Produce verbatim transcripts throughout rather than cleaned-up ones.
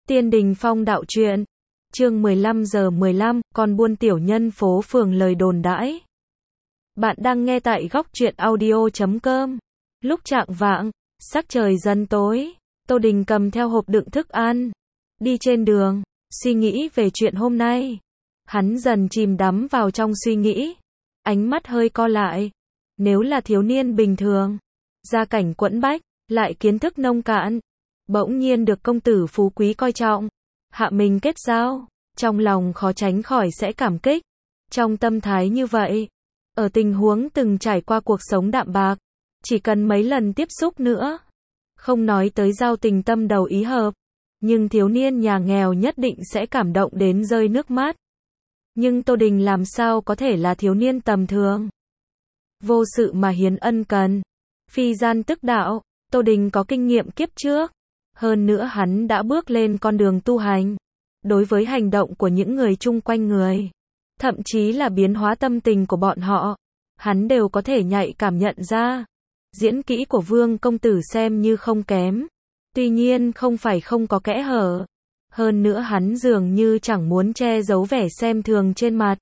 Tiên Đình Phong đạo truyện, chương mười lăm giờ mười lăm, con buôn tiểu nhân phố phường lời đồn đãi. Bạn đang nghe tại góc truyện audio chấm com. Lúc chạng vạng, sắc trời dần tối, Tô Đình cầm theo hộp đựng thức ăn, đi trên đường, suy nghĩ về chuyện hôm nay. Hắn dần chìm đắm vào trong suy nghĩ, ánh mắt hơi co lại. Nếu là thiếu niên bình thường, gia cảnh quẫn bách, lại kiến thức nông cạn, bỗng nhiên được công tử phú quý coi trọng, hạ mình kết giao, trong lòng khó tránh khỏi sẽ cảm kích. Trong tâm thái như vậy, ở tình huống từng trải qua cuộc sống đạm bạc, chỉ cần mấy lần tiếp xúc nữa, không nói tới giao tình tâm đầu ý hợp, nhưng thiếu niên nhà nghèo nhất định sẽ cảm động đến rơi nước mắt. Nhưng Tô Đình làm sao có thể là thiếu niên tầm thường? Vô sự mà hiến ân cần, phi gian tức đạo. Tô Đình có kinh nghiệm kiếp trước, hơn nữa hắn đã bước lên con đường tu hành. Đối với hành động của những người chung quanh người, thậm chí là biến hóa tâm tình của bọn họ, hắn đều có thể nhạy cảm nhận ra. Diễn kỹ của Vương công tử xem như không kém, tuy nhiên không phải không có kẽ hở. Hơn nữa hắn dường như chẳng muốn che giấu vẻ xem thường trên mặt.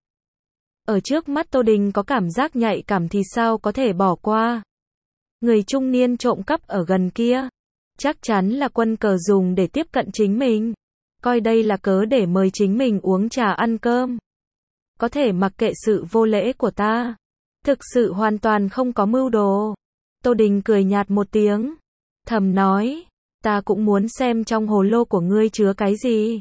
Ở trước mắt Tô Đình có cảm giác nhạy cảm thì sao có thể bỏ qua. Người trung niên trộm cắp ở gần kia, chắc chắn là quân cờ dùng để tiếp cận chính mình, coi đây là cớ để mời chính mình uống trà ăn cơm. Có thể mặc kệ sự vô lễ của ta, thực sự hoàn toàn không có mưu đồ. Tô Đình cười nhạt một tiếng, thầm nói, ta cũng muốn xem trong hồ lô của ngươi chứa cái gì.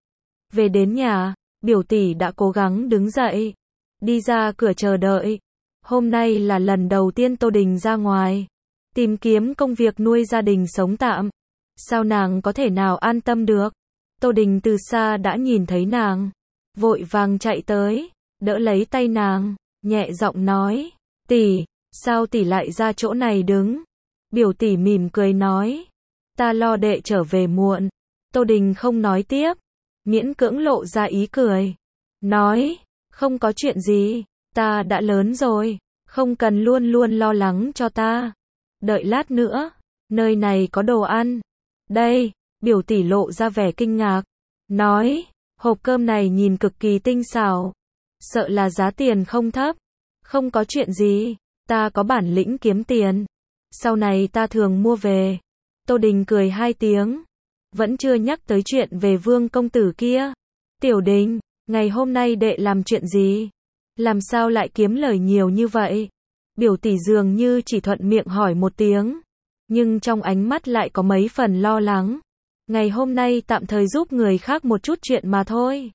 Về đến nhà, biểu tỷ đã cố gắng đứng dậy, đi ra cửa chờ đợi. Hôm nay là lần đầu tiên Tô Đình ra ngoài, tìm kiếm công việc nuôi gia đình sống tạm. Sao nàng có thể nào an tâm được? Tô Đình từ xa đã nhìn thấy nàng, vội vàng chạy tới, đỡ lấy tay nàng, nhẹ giọng nói, tỷ, sao tỷ lại ra chỗ này đứng? Biểu tỷ mỉm cười nói, ta lo đệ trở về muộn. Tô Đình không nói tiếp, miễn cưỡng lộ ra ý cười, nói, không có chuyện gì, ta đã lớn rồi, không cần luôn luôn lo lắng cho ta. Đợi lát nữa, nơi này có đồ ăn. Đây, biểu tỷ lộ ra vẻ kinh ngạc, nói, hộp cơm này nhìn cực kỳ tinh xảo, sợ là giá tiền không thấp. Không có chuyện gì, ta có bản lĩnh kiếm tiền, sau này ta thường mua về. Tô Đình cười hai tiếng, vẫn chưa nhắc tới chuyện về Vương công tử kia. Tiểu Đình, ngày hôm nay đệ làm chuyện gì? Làm sao lại kiếm lời nhiều như vậy? Biểu tỷ dường như chỉ thuận miệng hỏi một tiếng, nhưng trong ánh mắt lại có mấy phần lo lắng. Ngày hôm nay tạm thời giúp người khác một chút chuyện mà thôi.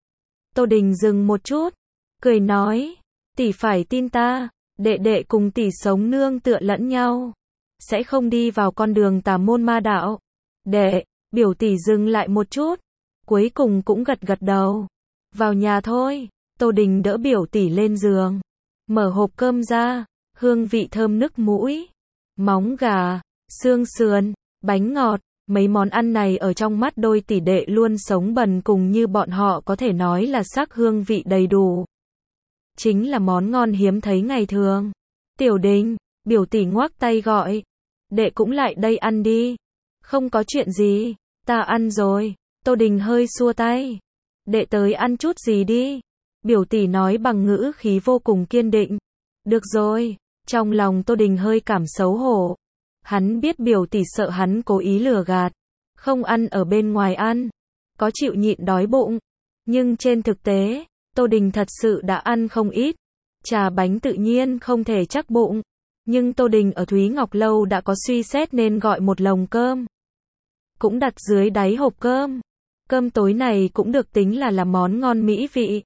Tô Đình dừng một chút, cười nói, tỷ phải tin ta, đệ đệ cùng tỷ sống nương tựa lẫn nhau, sẽ không đi vào con đường tà môn ma đạo. Đệ, biểu tỷ dừng lại một chút, cuối cùng cũng gật gật đầu. Vào nhà thôi. Tô Đình đỡ biểu tỷ lên giường, mở hộp cơm ra, hương vị thơm nức mũi, móng gà, xương sườn, bánh ngọt, mấy món ăn này ở trong mắt đôi tỷ đệ luôn sống bần cùng như bọn họ có thể nói là sắc hương vị đầy đủ. Chính là món ngon hiếm thấy ngày thường. Tiểu Đình, biểu tỷ ngoác tay gọi, đệ cũng lại đây ăn đi. Không có chuyện gì, ta ăn rồi. Tô Đình hơi xua tay, đệ tới ăn chút gì đi. Biểu tỷ nói bằng ngữ khí vô cùng kiên định. Được rồi. Trong lòng Tô Đình hơi cảm xấu hổ. Hắn biết biểu tỷ sợ hắn cố ý lừa gạt, không ăn ở bên ngoài ăn, có chịu nhịn đói bụng. Nhưng trên thực tế, Tô Đình thật sự đã ăn không ít. Trà bánh tự nhiên không thể chắc bụng, nhưng Tô Đình ở Thúy Ngọc Lâu đã có suy xét nên gọi một lồng cơm, cũng đặt dưới đáy hộp cơm. Cơm tối này cũng được tính là là món ngon mỹ vị.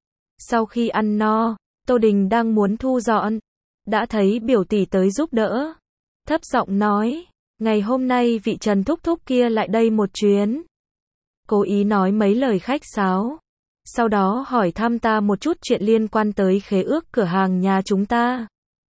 Sau khi ăn no, Tô Đình đang muốn thu dọn, đã thấy biểu tỷ tới giúp đỡ, thấp giọng nói, ngày hôm nay vị Trần thúc thúc kia lại đây một chuyến, cố ý nói mấy lời khách sáo, sau đó hỏi thăm ta một chút chuyện liên quan tới khế ước cửa hàng nhà chúng ta.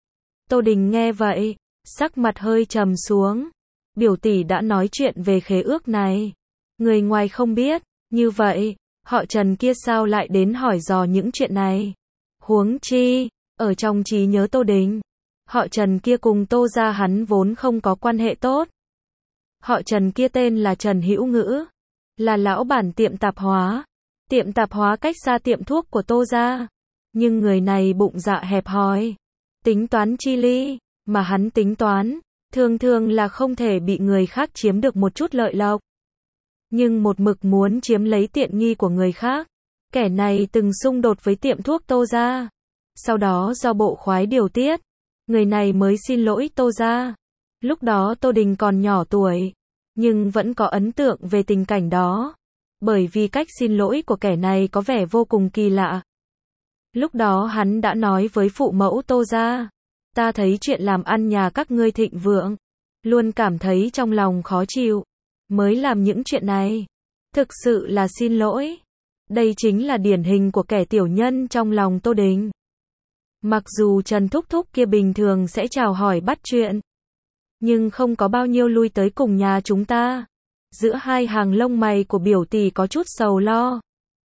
Tô Đình nghe vậy, sắc mặt hơi trầm xuống. Biểu tỷ đã nói chuyện về khế ước này, người ngoài không biết, như vậy, họ Trần kia sao lại đến hỏi dò những chuyện này? Huống chi, ở trong trí nhớ Tô Đình, họ Trần kia cùng Tô gia hắn vốn không có quan hệ tốt. Họ Trần kia tên là Trần Hữu Ngữ, là lão bản tiệm tạp hóa. Tiệm tạp hóa cách xa tiệm thuốc của Tô gia. Nhưng người này bụng dạ hẹp hòi. Tính toán chi ly, mà hắn tính toán, thường thường là không thể bị người khác chiếm được một chút lợi lộc. Nhưng một mực muốn chiếm lấy tiện nghi của người khác. Kẻ này từng xung đột với tiệm thuốc Tô gia. Sau đó do bộ khoái điều tiết, người này mới xin lỗi Tô gia. Lúc đó Tô Đình còn nhỏ tuổi, nhưng vẫn có ấn tượng về tình cảnh đó. Bởi vì cách xin lỗi của kẻ này có vẻ vô cùng kỳ lạ. Lúc đó hắn đã nói với phụ mẫu Tô gia, ta thấy chuyện làm ăn nhà các ngươi thịnh vượng, luôn cảm thấy trong lòng khó chịu, mới làm những chuyện này. Thực sự là xin lỗi. Đây chính là điển hình của kẻ tiểu nhân trong lòng Tô Đình. Mặc dù Trần Thúc Thúc kia bình thường sẽ chào hỏi bắt chuyện, nhưng không có bao nhiêu lui tới cùng nhà chúng ta. Giữa hai hàng lông mày của biểu tỷ có chút sầu lo.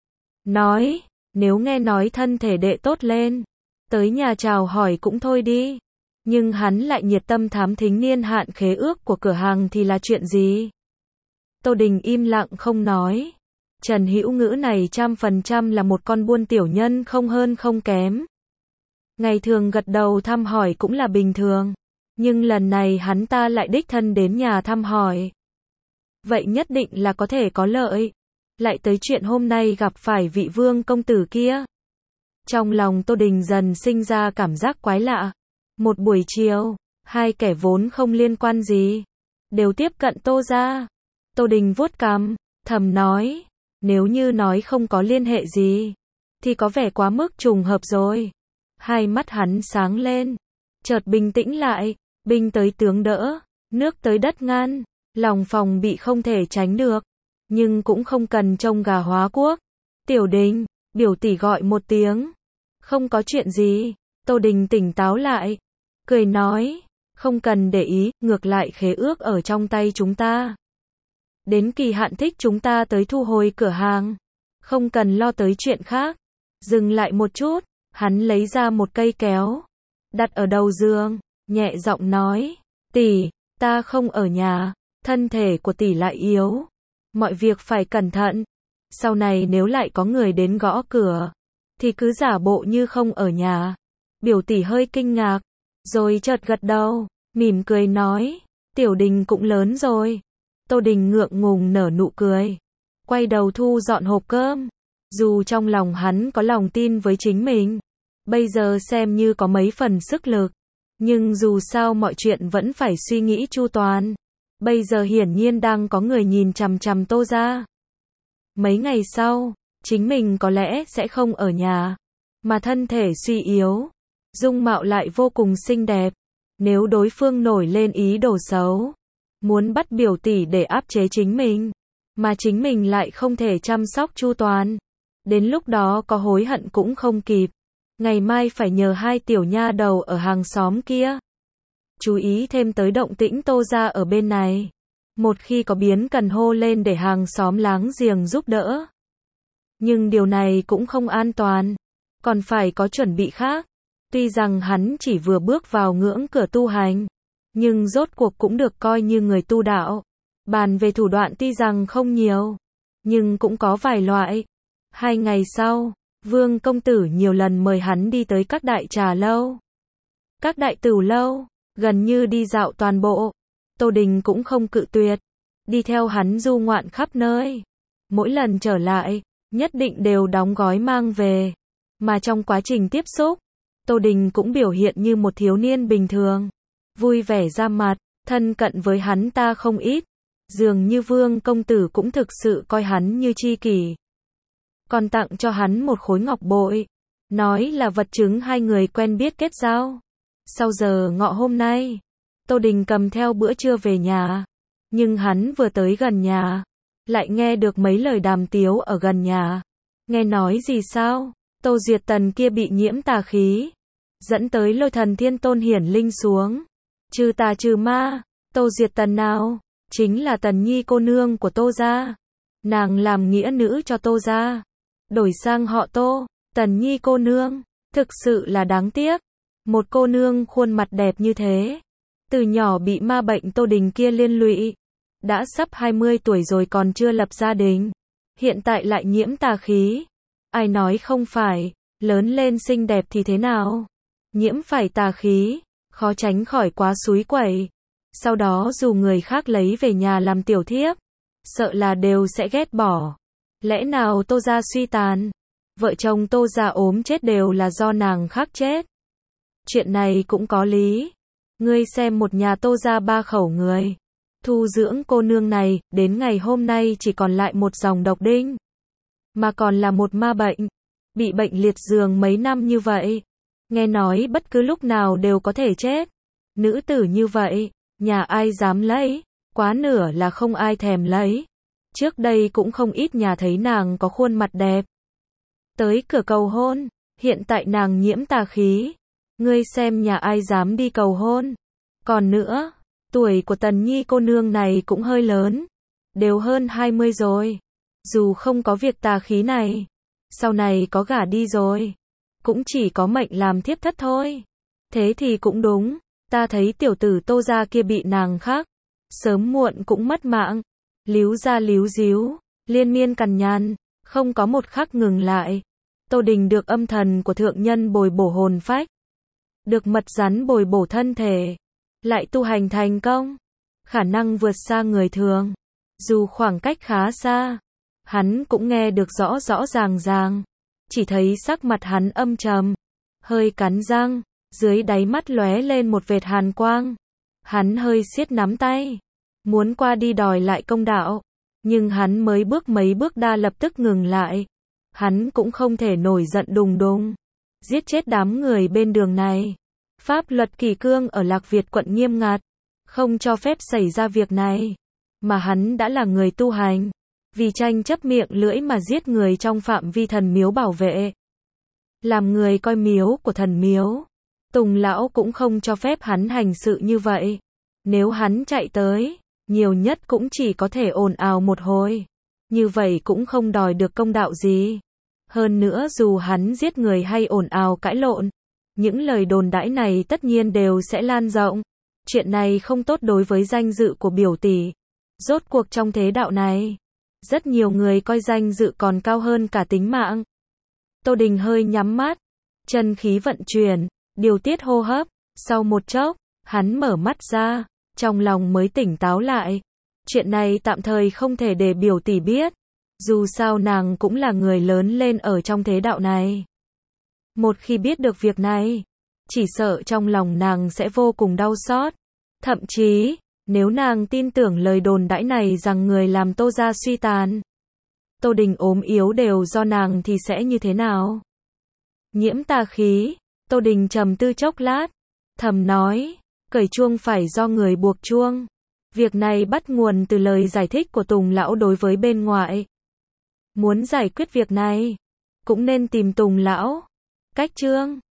Nói, nếu nghe nói thân thể đệ tốt lên, tới nhà chào hỏi cũng thôi đi. Nhưng hắn lại nhiệt tâm thám thính niên hạn khế ước của cửa hàng thì là chuyện gì? Tô Đình im lặng không nói. Trần Hữu Ngữ này trăm phần trăm là một con buôn tiểu nhân không hơn không kém. Ngày thường gật đầu thăm hỏi cũng là bình thường. Nhưng lần này hắn ta lại đích thân đến nhà thăm hỏi. Vậy nhất định là có thể có lợi. Lại tới chuyện hôm nay gặp phải vị vương công tử kia. Trong lòng Tô Đình dần sinh ra cảm giác quái lạ. Một buổi chiều, hai kẻ vốn không liên quan gì, đều tiếp cận Tô gia. Tô Đình vuốt cằm, thầm nói, nếu như nói không có liên hệ gì, thì có vẻ quá mức trùng hợp rồi. Hai mắt hắn sáng lên, chợt bình tĩnh lại, binh tới tướng đỡ, nước tới đất ngăn, lòng phòng bị không thể tránh được, nhưng cũng không cần trông gà hóa quốc. Tiểu Đình, biểu tỷ gọi một tiếng. Không có chuyện gì. Tô Đình tỉnh táo lại, cười nói, không cần để ý, ngược lại khế ước ở trong tay chúng ta. Đến kỳ hạn thích chúng ta tới thu hồi cửa hàng, không cần lo tới chuyện khác. Dừng lại một chút, hắn lấy ra một cây kéo, đặt ở đầu giường, nhẹ giọng nói, tỷ, ta không ở nhà, thân thể của tỷ lại yếu, mọi việc phải cẩn thận. Sau này nếu lại có người đến gõ cửa, thì cứ giả bộ như không ở nhà. Biểu tỷ hơi kinh ngạc, rồi chợt gật đầu, mỉm cười nói, Tiểu Đình cũng lớn rồi. Tô Đình ngượng ngùng nở nụ cười, quay đầu thu dọn hộp cơm. Dù trong lòng hắn có lòng tin với chính mình, bây giờ xem như có mấy phần sức lực, nhưng dù sao mọi chuyện vẫn phải suy nghĩ chu toàn. Bây giờ hiển nhiên đang có người nhìn chằm chằm Tô gia. Mấy ngày sau, chính mình có lẽ sẽ không ở nhà, mà thân thể suy yếu, dung mạo lại vô cùng xinh đẹp. Nếu đối phương nổi lên ý đồ xấu, muốn bắt biểu tỷ để áp chế chính mình, mà chính mình lại không thể chăm sóc chu toàn, đến lúc đó có hối hận cũng không kịp. Ngày mai phải nhờ hai tiểu nha đầu ở hàng xóm kia chú ý thêm tới động tĩnh Tô gia ở bên này. Một khi có biến cần hô lên để hàng xóm láng giềng giúp đỡ. Nhưng điều này cũng không an toàn, còn phải có chuẩn bị khác. Tuy rằng hắn chỉ vừa bước vào ngưỡng cửa tu hành, nhưng rốt cuộc cũng được coi như người tu đạo. Bàn về thủ đoạn tuy rằng không nhiều, nhưng cũng có vài loại. Hai ngày sau, Vương công tử nhiều lần mời hắn đi tới các đại trà lâu, các đại tửu lâu, gần như đi dạo toàn bộ. Tô Đình cũng không cự tuyệt, đi theo hắn du ngoạn khắp nơi. Mỗi lần trở lại, nhất định đều đóng gói mang về. Mà trong quá trình tiếp xúc, Tô Đình cũng biểu hiện như một thiếu niên bình thường, vui vẻ ra mặt, thân cận với hắn ta không ít. Dường như Vương công tử cũng thực sự coi hắn như tri kỷ. Còn tặng cho hắn một khối ngọc bội, nói là vật chứng hai người quen biết kết giao. Sau giờ ngọ hôm nay, Tô Đình cầm theo bữa trưa về nhà, nhưng hắn vừa tới gần nhà, lại nghe được mấy lời đàm tiếu ở gần nhà. Nghe nói gì sao? Tô Duyệt Tần kia bị nhiễm tà khí, dẫn tới lôi thần thiên tôn hiển linh xuống, trừ tà trừ ma. Tô Duyệt Tần nào? Chính là Tần Nhi cô nương của Tô gia. Nàng làm nghĩa nữ cho Tô gia, đổi sang họ Tô. Tần Nhi cô nương, thực sự là đáng tiếc. Một cô nương khuôn mặt đẹp như thế, từ nhỏ bị ma bệnh Tô Đình kia liên lụy, đã sắp hai mươi tuổi rồi còn chưa lập gia đình. Hiện tại lại nhiễm tà khí. Ai nói không phải, lớn lên xinh đẹp thì thế nào? Nhiễm phải tà khí, khó tránh khỏi quá xúi quẩy. Sau đó dù người khác lấy về nhà làm tiểu thiếp, sợ là đều sẽ ghét bỏ. Lẽ nào Tô gia suy tàn? Vợ chồng Tô gia ốm chết đều là do nàng khác chết. Chuyện này cũng có lý. Ngươi xem một nhà Tô gia ba khẩu người. Thu dưỡng cô nương này, đến ngày hôm nay chỉ còn lại một dòng độc đinh. Mà còn là một ma bệnh. Bị bệnh liệt giường mấy năm như vậy. Nghe nói bất cứ lúc nào đều có thể chết. Nữ tử như vậy, nhà ai dám lấy, quá nửa là không ai thèm lấy. Trước đây cũng không ít nhà thấy nàng có khuôn mặt đẹp. Tới cửa cầu hôn, hiện tại nàng nhiễm tà khí. Ngươi xem nhà ai dám đi cầu hôn. Còn nữa, tuổi của Tần Nhi cô nương này cũng hơi lớn. Đều hơn hai mươi rồi. Dù không có việc tà khí này, sau này có gả đi rồi, cũng chỉ có mệnh làm thiếp thất thôi. Thế thì cũng đúng, ta thấy tiểu tử Tô gia kia bị nàng khác, sớm muộn cũng mất mạng. Líu ra líu díu, liên miên cằn nhằn, không có một khắc ngừng lại. Tô Đình được âm thần của thượng nhân bồi bổ hồn phách, được mật rắn bồi bổ thân thể, lại tu hành thành công, khả năng vượt xa người thường. Dù khoảng cách khá xa, hắn cũng nghe được rõ rõ ràng ràng, chỉ thấy sắc mặt hắn âm trầm, hơi cắn răng, dưới đáy mắt lóe lên một vệt hàn quang. Hắn hơi siết nắm tay, muốn qua đi đòi lại công đạo, nhưng hắn mới bước mấy bước đã lập tức ngừng lại. Hắn cũng không thể nổi giận đùng đùng, giết chết đám người bên đường này. Pháp luật kỷ cương ở Lạc Việt quận nghiêm ngặt, không cho phép xảy ra việc này. Mà hắn đã là người tu hành, vì tranh chấp miệng lưỡi mà giết người trong phạm vi thần miếu bảo vệ. Làm người coi miếu của thần miếu, Tùng lão cũng không cho phép hắn hành sự như vậy. Nếu hắn chạy tới, nhiều nhất cũng chỉ có thể ồn ào một hồi. Như vậy cũng không đòi được công đạo gì. Hơn nữa dù hắn giết người hay ồn ào cãi lộn, những lời đồn đãi này tất nhiên đều sẽ lan rộng. Chuyện này không tốt đối với danh dự của biểu tỷ. Rốt cuộc trong thế đạo này, rất nhiều người coi danh dự còn cao hơn cả tính mạng. Tô Đình hơi nhắm mắt, chân khí vận chuyển, điều tiết hô hấp. Sau một chốc, hắn mở mắt ra, trong lòng mới tỉnh táo lại. Chuyện này tạm thời không thể để biểu tỷ biết. Dù sao nàng cũng là người lớn lên ở trong thế đạo này. Một khi biết được việc này, chỉ sợ trong lòng nàng sẽ vô cùng đau xót. Thậm chí, nếu nàng tin tưởng lời đồn đãi này rằng người làm Tô gia suy tàn, Tô Đình ốm yếu đều do nàng thì sẽ như thế nào? Nhiễm tà khí, Tô Đình trầm tư chốc lát, thầm nói, cởi chuông phải do người buộc chuông. Việc này bắt nguồn từ lời giải thích của Tùng lão đối với bên ngoại. Muốn giải quyết việc này, cũng nên tìm Tùng lão. Cách chương